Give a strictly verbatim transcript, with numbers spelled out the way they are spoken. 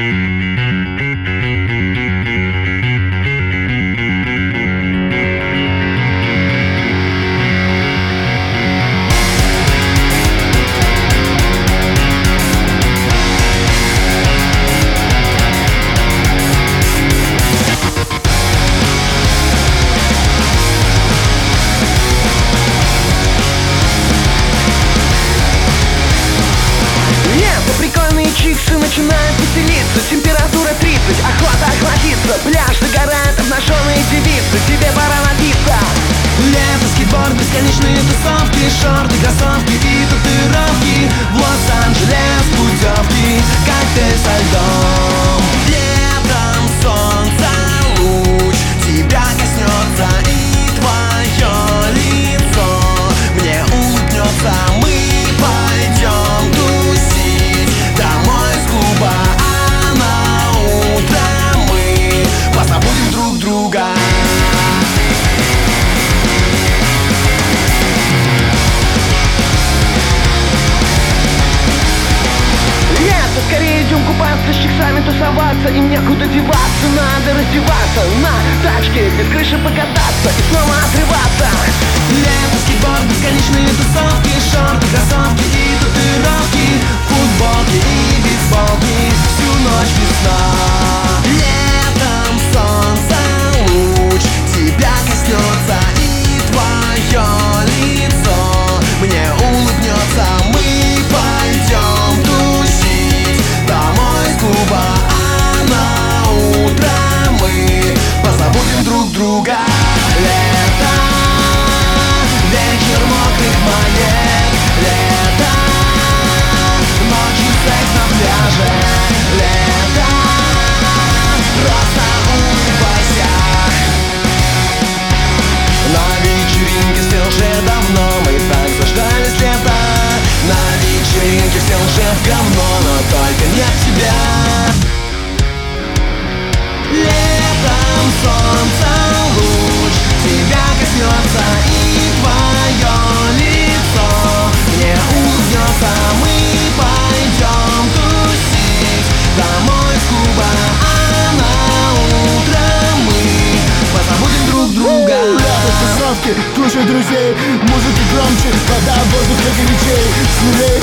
Чиксы начинают веселиться, температура тридцать, охота охладиться. Пляж загорает, обнаженные девицы, тебе пора напиться. Лето, скейтборд, бесконечные тусовки, шорты, кроссовки и татуировки. В Лос-Анджелес путевки, коктейль со льдом. Летом солнце луч тебя коснется, и твое лицо мне улыбнется. Мы пойдем тусить домой с клуба, а на утро мы позабудем друг друга. Лето, скорее идем купаться, с чиксами тусоваться, им некуда деваться, надо раздеваться, на тачке без крыши покататься и снова отрываться. Лето, скейтборд, бесконечные тусовки, шорты, кроссовки и татуировки, футболки и бейсболки, всю ночь без сна. Летом солнце луч тебя коснется, и твое лицо мне улыбнется. Мы пойдем тусить домой с клуба, а на утро мы позабудем друг друга. Лето, вечер мокрых монет. Лето, ночью секс на пляже. Лето, просто улыбайся. На вечеринке все уже давно, мы так заждались лета. На вечеринке все уже в говно, но только не от тебя. Летом солнце луч тебя коснется, и твое лицо мне улыбнется. Мы пойдем тусить домой с клуба, а на утро мы позабудем друг друга. Лето, тусовки, слушай друзей, музыка громче, вода в воздухе горячей. С нулей